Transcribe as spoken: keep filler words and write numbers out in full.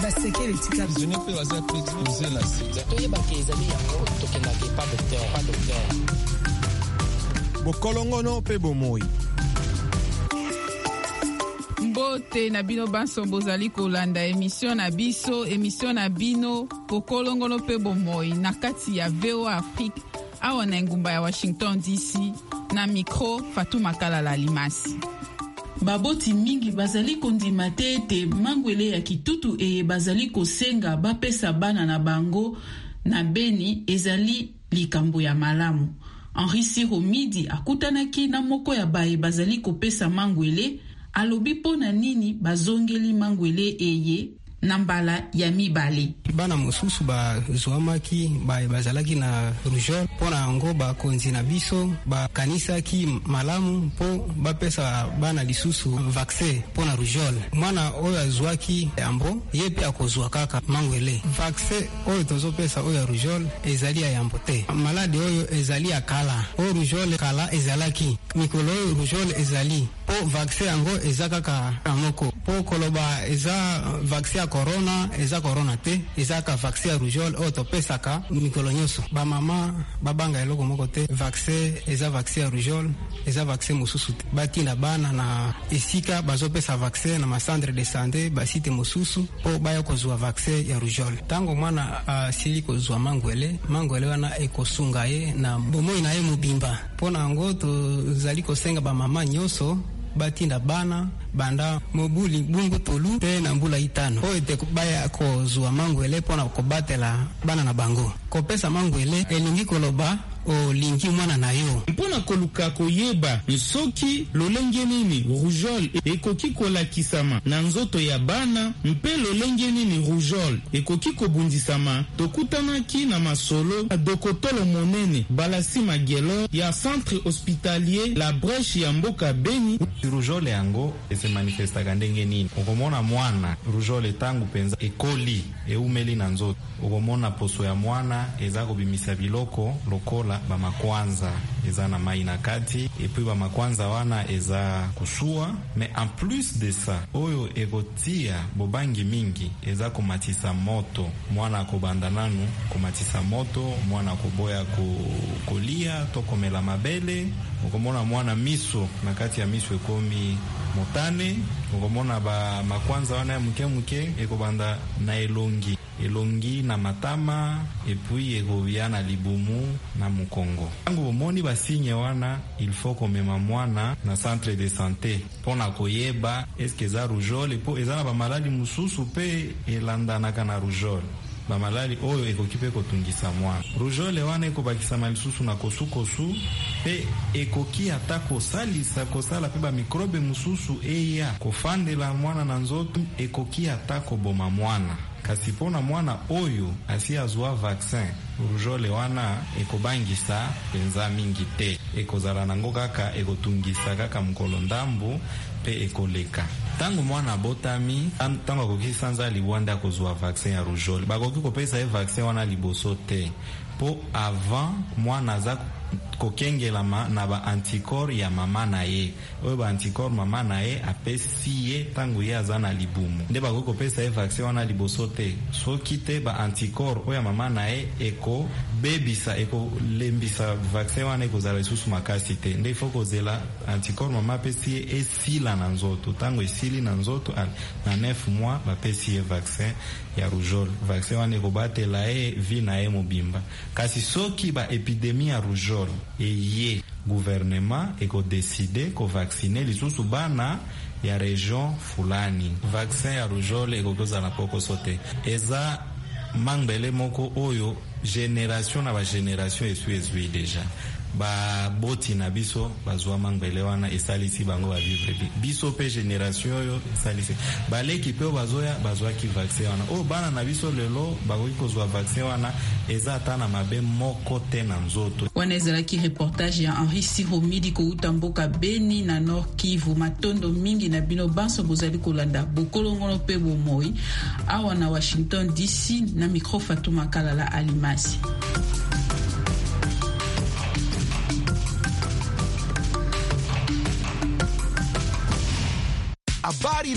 basekele tika zone pe baza prédisposé la sida to yeba ke ezali yango tokenda ke pas docteur pas docteur bokolongono pe bomoi. Mbote na bino banso bozali kolanda émission na biso émission na bino bokolongono pe bomoi na kati ya V O A Afrique awa na ngumba ya Washington D C na micro Fatou Makalala Limasi. Baboti mingi bazali kondima te ete mangwele ya kitutu eye bazali kosenga bapesa bana na bango na Beni ezali likambo ya malamu. Henri Siromidi akutanaki na moko ya baye bazali kopesa mangwele alobi pona nini bazongeli mangwele eye na mbala ya mibale. Bana mosusu ba zwamaki ba bazalaki na rougeole pona yango ba konzi na biso ba kanisa ki malamu po ba pesa bana lisusu vaccin pona rougeole. Mwana oyo azwaki yambo yepe akozwa kaka mangwele. Vaccin oyo tozo pesa oyo rougeole ezali ya yambo te. Malade oyo ezali ya kala. O rougeole kala ezalaki. Mikolo oyo rougeole ezali. Po vaccin yango ezaka ka amoko. Po koloba eza vaccin corona eza corona te eza ka vaccin ya rougeole o to pesaka mikolo nyonso ba mama babanga eloko moko te vaccin eza vaccin ya rougeole eza vaccin mosusu te batinda bana na esika bazopesa vaccin na masandre de santé basite mosusu po baya kozwa vaccin ya rougeole tango mwana uh, sili kozwa mangwele mangwele wana ekosunga ye na bomoi na ye mobimba pona ngo tozali kosenga ba mama nyonso batinda bana banda mobuli bungu tolu pe na mbula itano o ete baya kozwa mangwele pona kobatela bana na bango kopesa mangwele elingi koloba o lingi mwana na yo mpona koluka koyeba nsoki lolenge nini rougeole ekoki kolakisama na nzoto ya bana mpe lolenge nini rougeole ekoki kobundisama tokutanaki na masolo dokotolo monene Balasi Magelo ya centre hospitalier La Brèche ya mboka Beni. Rougeole yango ese manifestaka ndenge nini okomona mwana rougeole tangu penza ekoli eumeli na nzoto okomona poso ya mwana eza kobimisa biloko lokola bamakwanza eza na mai na kati epuis bamakwanza wana eza kusua mais en plus de ça oyo ekotia bobangi mingi eza komatisa moto mwana kobanda nanu komatisa moto mwana koboya kolia to komela mabele okomona mwana miso na kati ya miso ekomi motane okomona ba makwanza wana ya muke muke ekobanda na elongi elongi na matama epuis ekovia na libumu na mukongo tango bomoni basinye wana il faut komema mwana na centre de santé pona koyeba eske eza rougeole po eza na bamaladi mususu pe elandanaka na rougeole bamaladi oyo ekoki pe kotungisa mwana rougeole wana ekobakisama lisusu na kosukosu pe ekoki ata kosalisa kosala pe bamikrobe mususu eya kofandela mwana na nzoto ekoki ata koboma mwana kasi pona mwana oyo asi azwa vaccin rougeole wana ekobangisa penza mingi te ekozala nango kaka ekotungisa kaka mukolo ndambu pe ekoleka tango mwana botami tango akoki sanza liwanda kozwa vaccin ya rougeole bakoki kopesa ye vaccin wana liboso te po avant mwana aza kokengela na ba anticorps ya mama na ye oyo ba anticorps mama na ye apesi ye tango ye aza na libumu nde bakoki kopesa ye vaccin wana liboso te soki te ba anticorps oyo ya mama na ye eko bebisa eko lembisa vaccin wana ekozala lisusu makasi te nde ifo kozela anticorps mama apesi ye esila na nzoto tango esili na nzoto na neuf mois bapesi ye vaccin ya rougeole vaccin wana ekobatela ye vi na ye mobimba kasi soki ba epidemie ya rougeole eye gouvernement eko décider ko vacciner lisusu bana ya region fulani vaccin ya rougeole eko kozala poko sote eza mangbele moko oyo génération na ba génération esu ezwi deja ba boti na biso bazwa mangbele wana esalisi bango ba vivre biso pe génération oyo esalisi baleki pe bazoya bazwa ki vaccin wana o bana na biso lelo bakoki kozwa vaccin wana eza ata na mabe moko te na nzoto wana ezalaki reportage ya Henri Siromidi kouta mboka Beni na Nord Kivu matondo mingi na bino banso bozali kolanda bokolongono pe bomoi awa na Washington D C na micro Fatou Makalala Alimasi. Habari